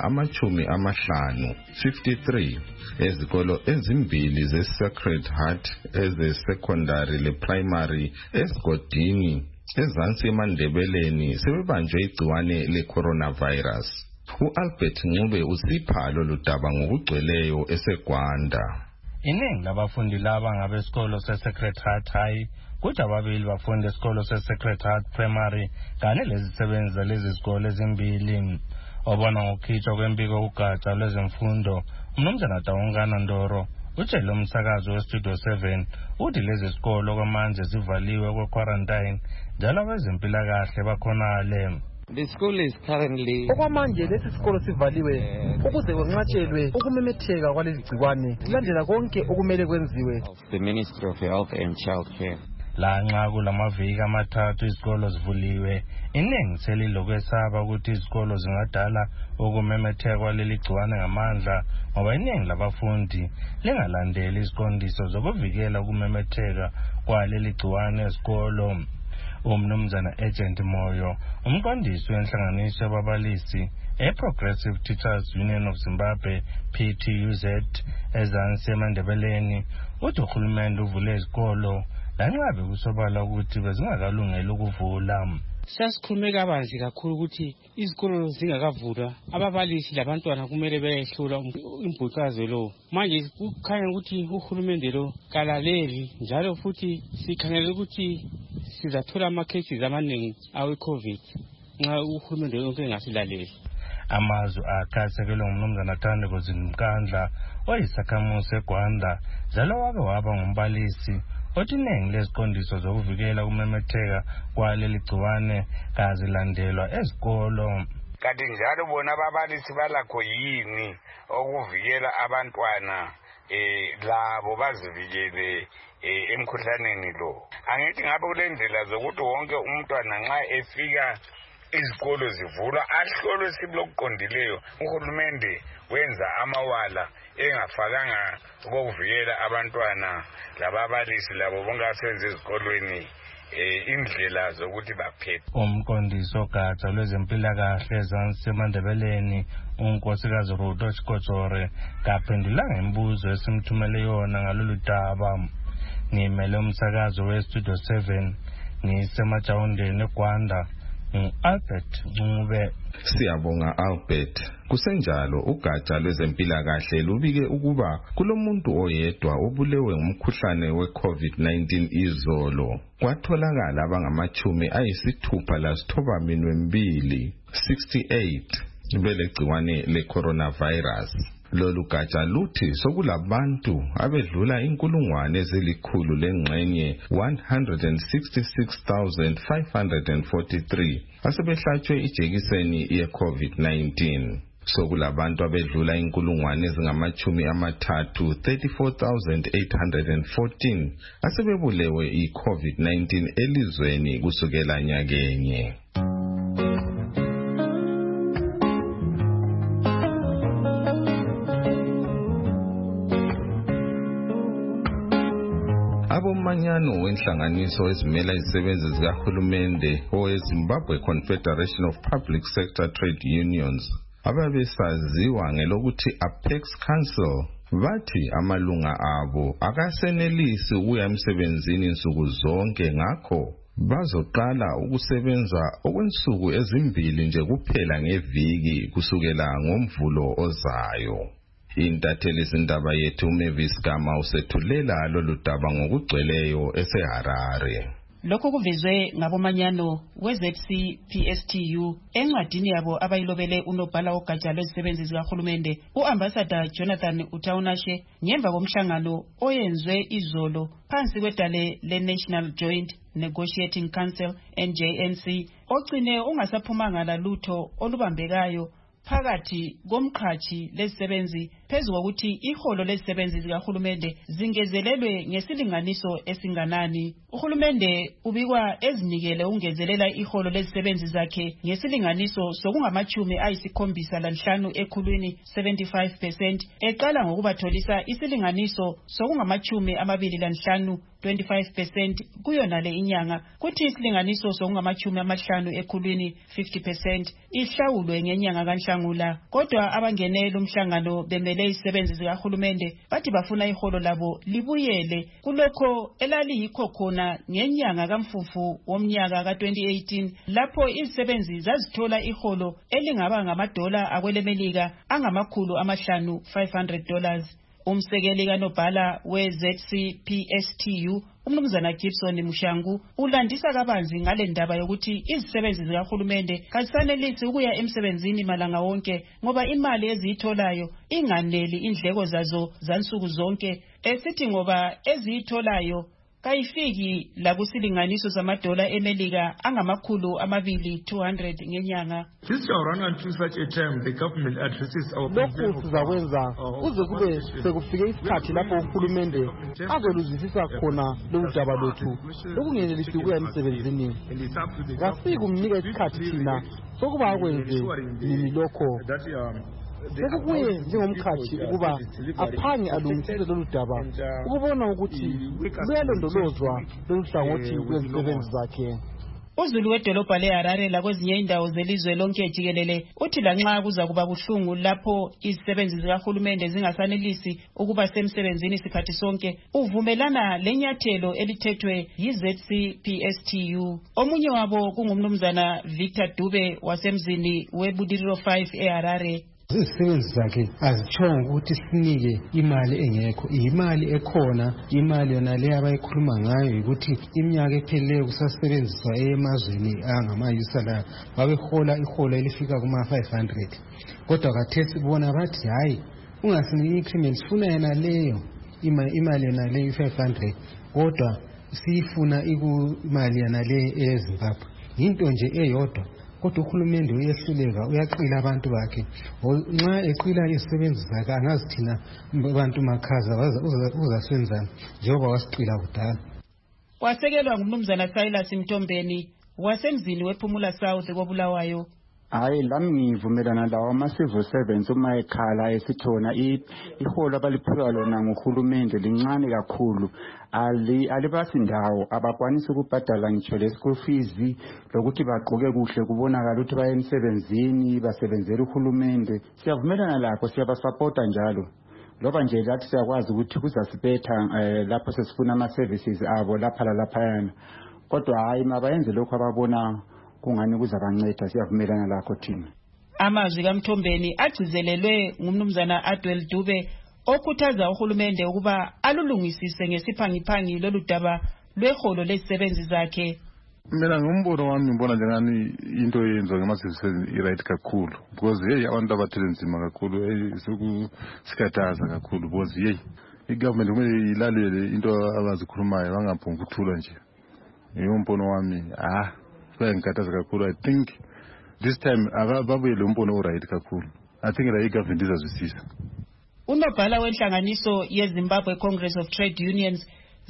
ama-53 ezikolo ezimbili ze-Sacred Heart eze-secondary le-primary esigodini ezansi eMandebeleni sebebanjwe igciwane le-coronavirus. U-Albert Ncube usipha lolu daba ngokugcweleyo eseGwanda. Iningi labafundi laba ngabesikolo se-Sacred Heart High, kuthi ababili bafundi esikolo se-Sacred Heart Primary kanye lezisebenzi zalezi zikolo ezimbili. Obona ngokukhitshwa kwembiko kugatsha lwezemfundo, umnumzana Dawungana Ndoro utshele umsakazo weStudio 7 uthi lezi zikolo kwamanje zivaliwe kwe-quarantine njalo abezempilakahle bakhonale. The school is currently okwamanje lesi sikolo sivaliwe ukuze kwenqatshelwe ukumemetheka kwaleli gciwane kulandela konke okumele kwenziwe. The Ministry of Health and Child Care. Lanxa kulamaviki amathathu izikolo zivuliwe, iningi selilokwesaba ukuthi izikolo zingadala ukumemetheka kwaleli gciwane ngamandla ngoba iningi labafundi lingalandeli iziqondiso zokuvikela ukumemetheka kwaleli gciwane esikolo. Umnumzana Agent Moyo, umqondisi wenhlanganiso yababalisi eProgressive Teachers Union of Zimbabwe PTUZ ezansi eMandebeleni, uthi uhulumende uvule izikolo lanxa bekusobala ukuthi bezingakalungeli ukuvula. Sasikhulume kabanzi kakhulu ukuthi izikolo zingakavulwa ababalisi labantwana kumele beyehlula umbhuqazo lo. Manje kukhanya ukuthi uhulumende lo kalaleli njalo futhi sikhangela ukuthi sizathola ama-cases amaningi awe-COVID nxa uhulumende yonke engasilaleli. Amazwi akhasekelwe ngumnumzana Thandeko Zinkandla oyisakhamuzi eGwanda njalo wake waba ngumbalisi othi iningi leziqondiso zokuvikela ukumemetheka kwaleli gciwane kazilandelwa ezikolo. Kanti njalo bona ababalisi balakho yini okuvikela abantwana labo bazivikele emkhuhlaneni lo? Angithi ngabe kulendlela zokuthi wonke umntwana nxa efika izikolo zivulwa ahlolwe silokuqondileyo. Uhulumende wenza amawala engafakanga ukuvikela abantwana lababalisi labo bonke abasebenza ezikolweni indlela zokuthi baphephe. Umqondisi ogatsha lwezempilakahle eMandebeleni unkosikazi Ruto Chikotsore kaphendula ngemibuzo esimthumele yona ngalolu daba. Ngimele umsakazo weStudio 7 ngisemajawundeni eGwanda. Albert Ncube. Siyabonga Albert. Kusenjalo ugatsha lwezempilakahle lubike ukuba kulomuntu oyedwa obulewe ngumkhuhlane we-COVID-19 izolo. Kwatholakala abangamachumi ayisithupha lasithobamini 68 belegciwane le-coronavirus. Lolu gatsha luthi sokulabantu abedlula inkulungwane ezilikhulu lengxenye 166,543 asebehlatshwe ijekiseni ye-COVID-19. Sokulabantu abedlula inkulungwane ezingamachumi amathathu 34,814 asebebulewe i-COVID-19 elizweni kusukela nyakenye. Abomanyano wenhlanganiso ezimela izisebenzi zikahulumende oweZimbabwe Confederation of Public Sector Trade Unions ababesaziwa ngelokuthi Apex Council bathi amalunga abo akasenelisi ukuya emsebenzini insuku zonke, ngakho bazoqala ukusebenza okwensuku ezimbili nje kuphela ngeviki kusukela ngoMvulo ozayo. Intatheli zindaba yethu Mavis Gama usethulela lolu daba ngokugcweleyo eseHarare. Lokho kuvezwe ngabomanyano weZCPSTU encwadini yabo abayilobele unobhala ogatsha lwezisebenzi zikahulumende uAmbassador Jonathan Utaunashe ngemva komhlangano oyenzwe izolo phansi kwedale le-National Joint Negotiating Council NJNC ogcine ungasaphumanga lalutho olubambekayo phakathi komqhathi lezisebenzi phezu kokuthi iholo lezisebenzi zikahulumende zingezelelwe ngesilinganiso esinganani. Uhulumende ubikwa ezinikele ungezelela iholo lezisebenzi zakhe ngesilinganiso sokungamachumi ayisikhombisa lanhlanu ekhulwini 75%, eqala ngokubatholisa isilinganiso sokungamachumi amabili lanhlanu 25% kuyona le inyanga, kuthi isilinganiso sokungamachumi amahlanu ekhulwini 50% ihlawulwe ngenyanga kaNhlangula. Kodwa abangenele umhlangano bemele izisebenzi zikahulumende bathi bafuna iholo labo libuyele kulokho elaliyikho khona ngenyanga kaMfumfu womnyaka ka-2018 lapho izisebenzi zazithola iholo elingaba ngamadola akwelemelika $500. Umsekeli kanobhala weZCPSTU umnumzana Gibson Mushangu ulandisa kabanzi ngale ndaba yokuthi izisebenzi zikahulumende kazisanelisi ukuya emsebenzini malanga wonke ngoba imali eziyitholayo inganeli indleko zazo zansuku zonke, esithi ngoba eziyitholayo kayifiki lakusilinganiso zamadola emelika $200 ngenyanga. This shall run until such a time the government addresses our lokhu sizakwenza kuze kube sekufike isikhathi lapho uhulumende azoluzwisisa khona lolu daba lwethu lokungenelisi ukuya emsebenzini. Kasikumnika isikhathi thina sokuba akwenze nini lokho. Sekukuye njengomkhathi ukuba aphange alungisise lolu daba ukubona ukuthi luyalondolozwa lolu hlangothi lwezisebenzi zakhe. uZulu wedolobha leHarare lakwezinye indawo zelizwe lonke jikelele uthi lanxa kuza kuba buhlungu lapho izisebenzi zikahulumende zingasanelisi ukuba semsebenzini isikhathi sonke, uvumelana lenyathelo elithethwe yi-ZCPSTU. Omunye wabo kungumnumzana Victor Dube wasemzini weBudiriro 5 eHarare. Izisebenzi zakhe azitshongo ukuthi sinike imali engekho, imali ekhona, imali yona le abayikhuluma ngayo ukuthi iminyaka ephelileyo kusasebenziswa emazweni angamayusa la babehola iholo elifika kuma-500, kodwa kathesi bona bathi hayi ungasiniki increment, sifuna yena leyo imali yona leyo 500, kodwa siyifuna imali yona le eZimbabwe. Yinto nje eyodwa, kodwa uhulumende uyehluleka, uyaqila abantu bakhe. Nxa eqila izisebenzi zakhe angazi thina abantu makhaza uzasenzana njengoba wasiqila kudala. Wasekelwa ngumnumzana Silas Mtombeni wasemzini wePhumula South koBulawayo. Hayi lami ngivumelana lawo ama-civil servants uma ekhala esithona iholo abaliphiwa lona nguhulumende lincane kakhulu, alibasi ndawo, abakwanisi ukubhadala ngitsho le-school fees lokuthi bagqoke kuhle kubonakala ukuthi baye emsebenzini basebenzela uhulumende. Siyavumelana lakho, siyabasapota njalo, loba nje lathi siyakwazi ukuthi kuzasibetha lapho sesifuna ama-services abo lapha lalaphayana, kodwa hayi mabayenze lokhu ababona kungani kuzabanceda. Siyavumelana lakho thina. Amazwi kaMthombeni agcizelelwe ngumnumzana Adwel Dube okhuthaza uhulumende ukuba alulungisise ngesiphangiphangi lolu daba lweholo lezisebenzi zakhe. Mina ngombono wami ngibona njengani into yenziwa ngemasevisi i-right kakhulu, because hey abantu abathele nzima kakhulu sokusikhathaza kakhulu, because hey i-government kumele ilalele into abazikhulumayo bangaphongi ukuthula nje. Ngombono wami ngikhathaza kakhulu. I think this time ababuye lo mbono o-right kakhulu. I think la i-government izazwisisa. Unobhala wenhlanganiso yeZimbabwe Congress of Trade Unions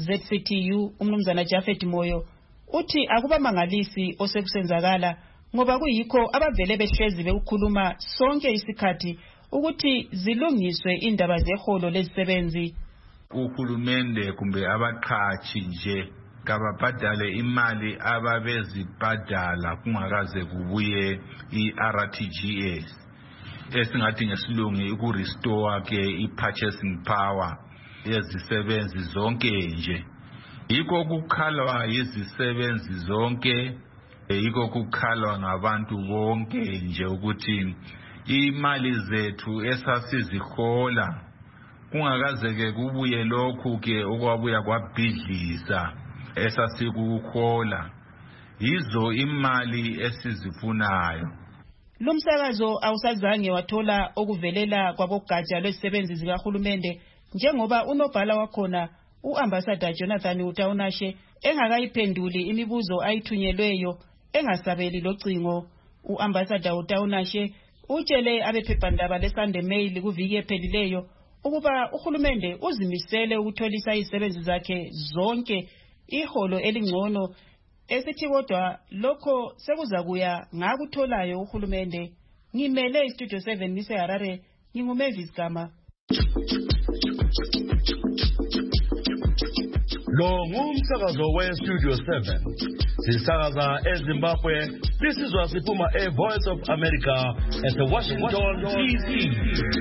ZCTU umnumzana Jafet Moyo uthi akubamangalisi osekusenzakala ngoba kuyikho abavele behlezi bekukhuluma sonke isikhathi ukuthi zilungiswe indaba zeholo lezisebenzi. Uhulumende kumbe abaqhashi nje kababhadale imali ababezibhadala kungakaze kubuye i-RTGS esingathi ngesilungu ukurestore ke i-purchasing power yezisebenzi zonke nje. Yikho kukhalwa izisebenzi zonke, yikho kukhalwa ngabantu bonke nje ukuthi imali zethu esasizihola kungakaze ke kubuye lokhu ke okwabuya kwabhidlisa esasikuhola, yizo imali esizifunayo. Lumsakazo awusazange wathola okuvelela kwabogatsha lwezisebenzi zikahulumende njengoba unobhala wakhona uAmbassador Jonathan Utaunashe engakayiphenduli imibuzo ayithunyelweyo engasabeli locingo. uAmbassador Utaunashe utshele abephephandaba leSunday Mail kuviki ephelileyo ukuba uhulumende uzimisele ukutholisa izisebenzi zakhe zonke iholo elingcono, esithi kodwa lokho sekuzakuya ngakutholayo uhulumende. Ngimele iStudio 7 niseHarare, nginguMavis Gama. Lo ngumsakazo weStudio 7. Sisakaza eZimbabwe, sisizwa siphuma eVoice of America eseWashington DC.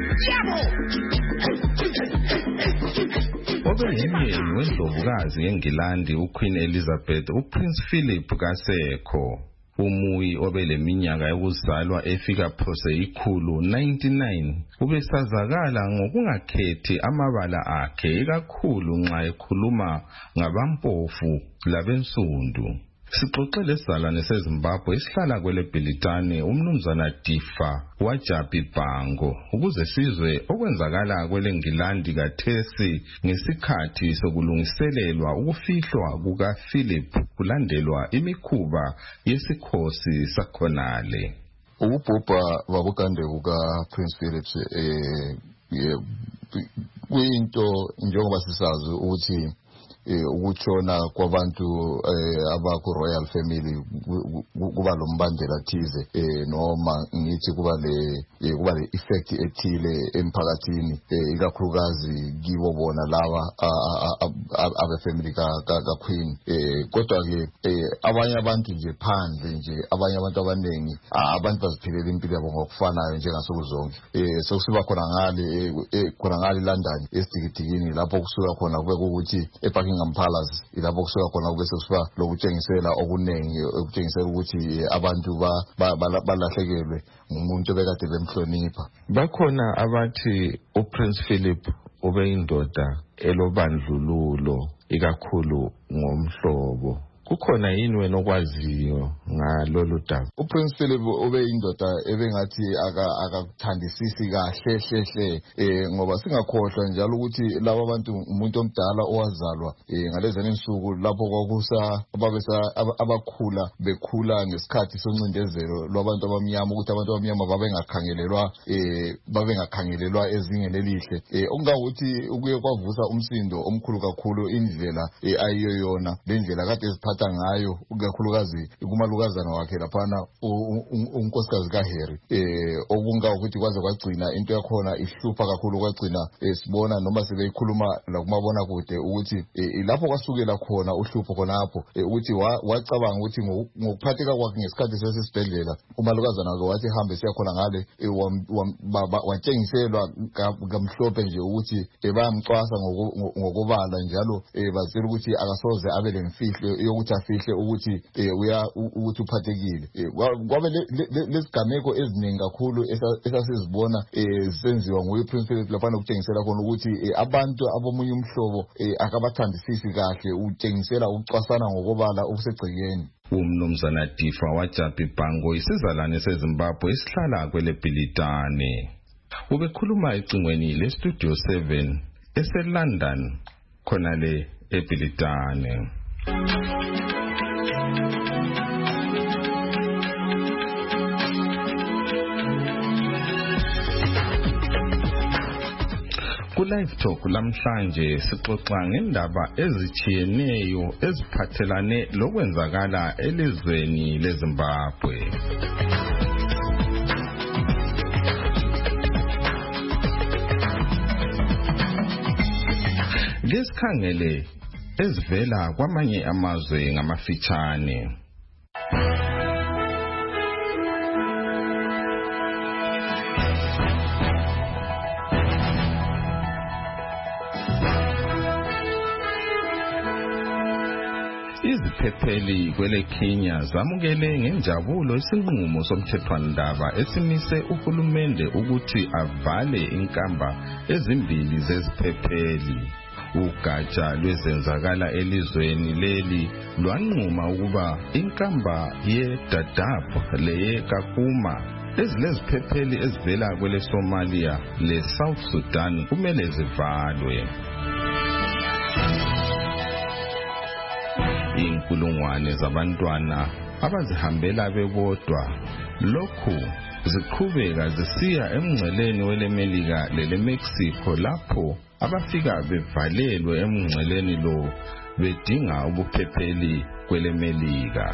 Obeyimyeni wendlovukazi yeNgilandi uQueen Elizabeth uPrince Philip kasekho, umuyi obeleminyaka yokuzalwa efika phose 199, ubesazakala ngokungakhethi amabala akhe ikakhulu nxa ekhuluma ngabampofu labensundu. Sixoxele isalane seZimbabwe esihlala kwele Bhilitane umnumzana Difa waJabi Bhango ukuze sizwe okwenzakala kwele Ngilandi kathesi ngesikhathi sokulungiselelwa ukufihlwa kukaPhilip kulandelwa imikhuba yesikhosi sakhonale. Ukubhubha babukande kukaPrince Philip kuyinto njengoba sisazi ukuthi ukutshona kwabantu abaku royal family kuba lombandela thize noma ngithi kuba le effect ethile emphakathini ikakhulukazi kibo bona lawa abe family ka Queen kodwa ke abanye abantu nje phandle nje abanye abantu abanengi abantu baziphilela impilo yabo ngokufanayo njengasoku zonke sokusiba khona ngale London esidikidikini lapho kusuka khona kube ukuthi eBuckingham Palace ilapho kusuka khona kube sekusiba lokutshengisela okunengi ukutshengisela ukuthi abantu balahlekelwe ngumuntu bekade bemhlonipha. Bakhona abathi uPrince Philip ube indoda elobandlululo ikakhulu ngomhlobo. Kukhona yini wena okwaziyo ngalolu daba? uPrince Philip ube indoda ebengathi akakuthandisisi kahle ngoba singakhohlwa njalo ukuthi laba abantu umuntu omdala owazalwa ngalezi insuku lapho kwakusa abakhula bekhula ngesikhathi soncindezelo lwabantu abamnyama ukuthi abantu abamnyama babengakhangelelwa ezingeni elihle okungakuthi ukuye kwavusa umsindo omkhulu kakhulu indlela ayiyona lendlela kade eziphatha ngayo kakhulukazi kumalukazana wakhe laphana unkosikazi kaHarry okunga ukuthi kwaze kwagcina into yakhona ihlupha kakhulu kwagcina sibona noma sebeyikhuluma la kumabona kude ukuthi lapho kwasukela khona uhlupho khonapho ukuthi wacabanga ukuthi ngokuphatheka kwakhe ngesikhathi sesibhedlela umalukazana wakhe wathi hambe siyakhona ngale watshengiselwa kamhlophe nje ukuthi bayamcwasa ngokubala njalo bazela ukuthi akasoze abe lemfihlo yokuthi afihle ukuthi ukuthi uphathekile kwabe lesigameko eziningi kakhulu esasizibona senziwa nguPrince Philip lapha ukutshengisela khona ukuthi abantu abomunye umhlobo akabathandisisi kahle utshengisela ukucwasana ngokubala okusegcikeni. Umnumzana Difa waJapi Bhango isizalwane seZimbabwe esihlala kwele Bhilitane ubekhuluma ecingweni leStudio 7 eseLondon khona le eBhilitane. Ku-Live Talk lamhlanje sixoxa ngendaba ezitshiyeneyo eziphathelane lokwenzakala elizweni leZimbabwe. Ngesikhangele ezivela kwamanye amazwe ngamafitshane. Iziphepheli kwele Kenya zamukele ngenjabulo isinqumo somthethwandaba esimise uhulumende ukuthi avale inkamba ezimbili zeziphepheli. Ugatsha lwezenzakala elizweni leli lwanquma ukuba inkamba yeDadaab leye Kakuma ezileziphepheli ezivela kwele Somalia le South Sudan kumele zivalwe. Inkulungwane zabantwana abazihambela bebodwa lokhu ziqhubeka zisiya emngceleni weleMelika leleMexico lapho abafika bevalelwe emngceleni lo bedinga ubuphepheli kweleMelika.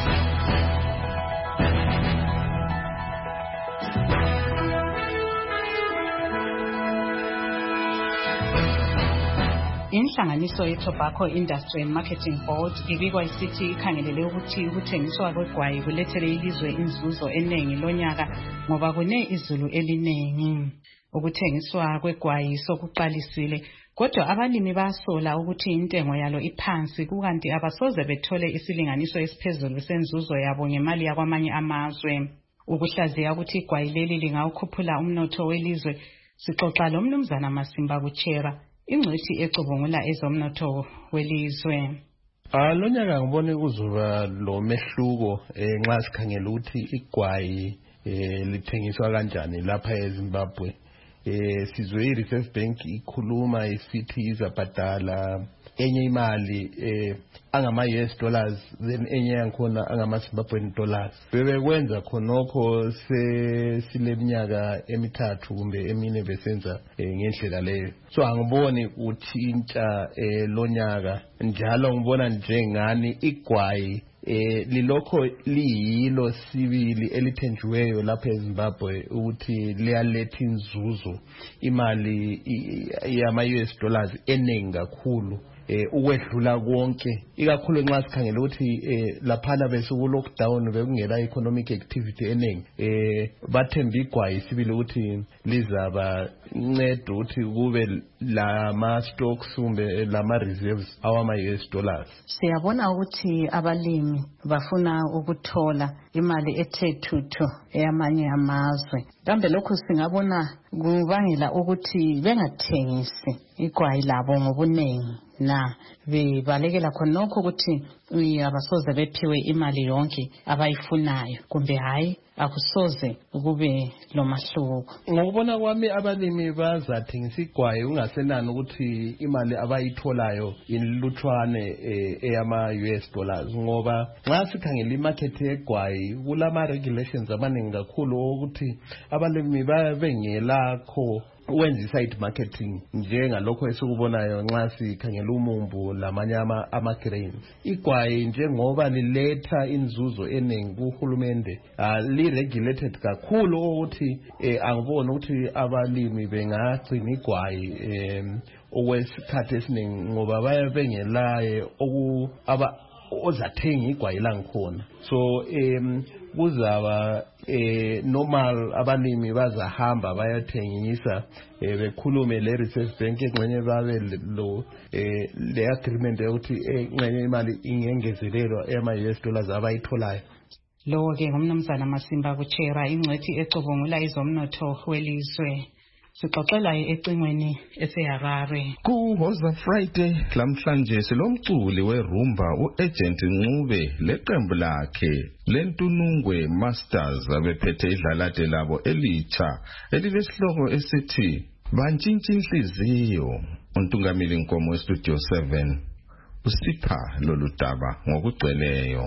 Inhlanganiso ye-Tobacco Industry and Marketing Board ibikwa isithi ikhangelele ukuthi ukuthengiswa kwegwayi kulethele ilizwe inzuzo eningi lonyaka ngoba kune izulu eliningi. Ukuthengiswa kwegwayi sokuqalisile kodwa abalimi basola ukuthi intengo yalo iphansi kukanti abasoze bethole isilinganiso esiphezulu senzuzo yabo ngemali yakwamanye amazwe. Ukuhlaziya ukuthi igwayi leli lingawukhuphula umnotho welizwe sixoxa lo Mnumzana Masimba Kuchera ingcwethi ecubungula ezomnotho welizwe. Lonyaka ngibone kuzoba lo mehluko nxa sikhangela ukuthi igwayi lithengiswa kanjani lapha eZimbabwe. Sizwe iReserve Bank ikhuluma isithi izabhadala enye imali angama-US dollars then enye yankhona angama-Zimbabwean dollars. Bebekwenza khonokho sileminyaka emithathu kumbe emine besenza ngendlela leyo. So angiboni uthintsha lonyaka, njalo ngibona njengani igwayi lilokho liyilo sibili elithenjiweyo lapha eZimbabwe ukuthi liyaletha inzuzo imali yama-US dollars eningi kakhulu ukwedlula konke, ikakhulu nxa sikhangela ukuthi laphana besuku lockdown bekungela economic activity eningi. Bathemba igwayi sibili ukuthi lizaba nceda ukuthi kube lama stocks kumbe lama reserves awama-US dollars. Siyabona ukuthi abalimi bafuna ukuthola imali ethe thuthu eyamanye amazwe. Kambe lokhu singabona kubangela ukuthi bengathengisi igwayi labo ngobunengi na bebalekela khonokho ukuthi abasoze bephiwe imali yonke abayifunayo kumbe hayi akusoze kube lo mahluko. Ngokubona kwami abalimi bazathengisa igwayi ungasenani ukuthi imali abayitholayo inlutshwane eyama-US dollars, ngoba nxa sikhangela imarket yegwayi kulama regulations amaningi kakhulu ukuthi abalimi bengelakho wenza i-side marketing njengalokho esikubonayo nxa sikhangela umumbu lamanye ama-grains. Igwayi njengoba liletha inzuzo eningi kuhulumende li-regulated kakhulu ukuthi angiboni ukuthi abalimi bengagcina igwayi okwesikhathi esiningi ngoba baye bengelaye ozathenga igwayi langikhona. So kuzaba normal abalimi bazahamba bayathengisa bekhulume le-Reserve Bank engxenye babe le agreement yokuthi engxenye imali ingengezelelwa ema-US dollars abayitholayo. Lo-ke ngumnumzana Masimba Kuchera, ingcwethi ecubungula izomnotho welizwe. Sixoxela ecingweni eseHarare. Kuhoza Friday lamhlanje silomculi werumba uAgent Ncube leqembu lakhe lentunungwe Masters abephethe idlalade labo elitsha elilesihloko esithi Bantshintsha inhliziyo. Untungameli Nkomo eStudio 7 usipha lolu daba ngokugcweleyo.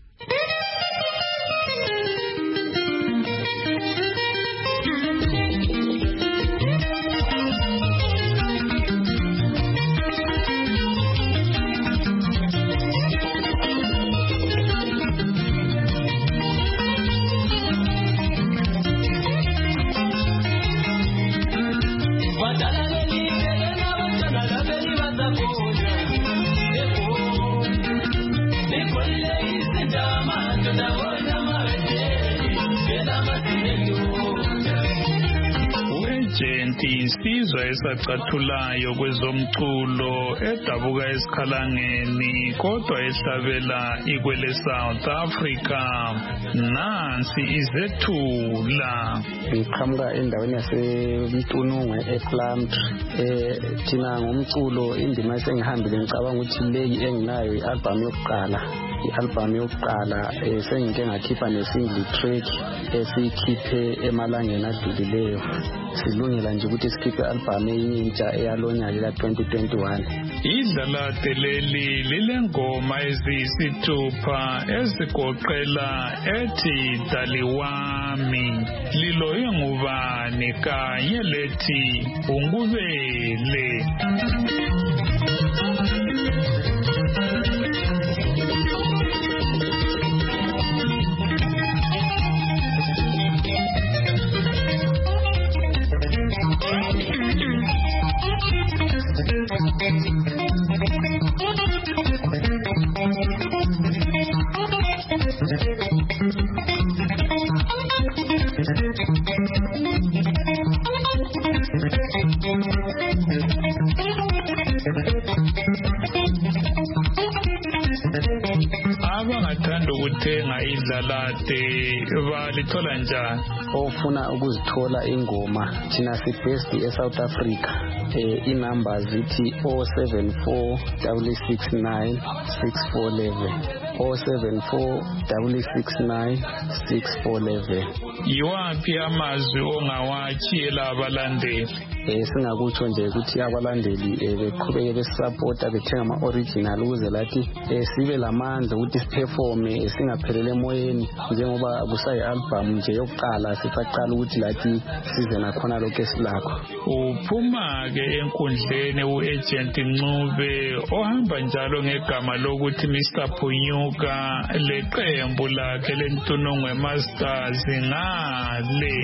Insizwa esacathulayo kwezomculo edabuka esikhalangeni kodwa ehlabela ikwele South Africa nansi izethula. Ngiqhamuka endaweni yaseMtunungwe ePlumtree. Thina ngomculo indima esengihambile ngicabanga ukuthi leyi enginayo i-album yokuqala. I-album yokuqala sengike ngakhipha ne-single track esikhiphe emalangeni adlulileyo. Silungela nje ukuthi sikhiphe i-album eyintsha eyalonyaka ka-2021. Idlalade leli lilengoma eziyisithupha ezigoqela ethi Daliwami, liloye ngubani kanye lethi Ungubele. Abangathanda ukuthenga idlalade balithola njani? Ofuna ukuzithola ingoma thina sibest eSouth Africa. Inumber zithi 074 669 6411 074 669 6411. Yiwaphi amazwi ongawatshiyela abalandeli? singakutsho nje ukuthi abalandeli beqhubeke besupporta bethenga ama-original ukuze lathi sibe lamandla ukuthi siperforme singaphelele emoyeni njengoba kusayi-album nje yokuqala sisaqala ukuthi lathi size nakhona lokho esilakho. Uphuma-ke enkundleni u-Agent Ncube ohamba njalo ngegama lokuthi Mr. Phunyuka leqembu lakhe lentunongwe Masters ngale.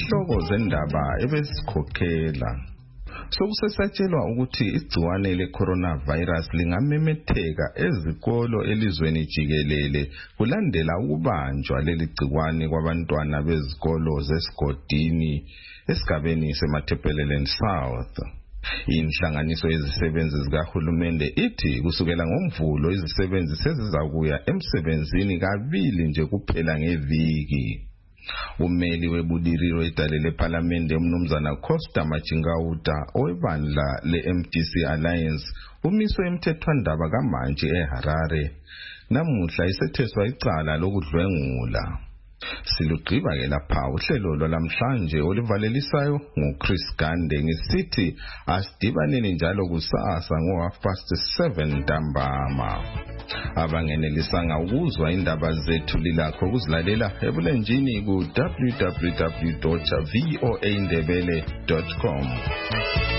izihloko zendaba ebesikhokhela. Sokusesatshelwa ukuthi igciwane le-coronavirus lingamemetheka ezikolo elizweni jikelele kulandela ukubanjwa leli gciwane kwabantwana bezikolo zesigodini esigabeni seMatabeleland South. Inhlanganiso yezisebenzi zikahulumende ithi kusukela ngoMvulo izisebenzi sezizakuya emsebenzini kabili nje kuphela ngeviki. Umeli webudiriro edalele parliament umnumzana Costa Machingauta owebandla le-MDC Alliance umiswe emthethwandaba kamanje eHarare. Namuhla isetheswa icala lokudlwengula. Silugqiba ke lapha uhlelo lwalamhlanje olivalelisayo nguChris Gande ngisithi asidibaneni njalo kusasa ngo7:30 ntambama. Abangenelisanga ukuzwa indaba zethu lilakho ukuzilalela ebulenjini ku www.voaindebele.com.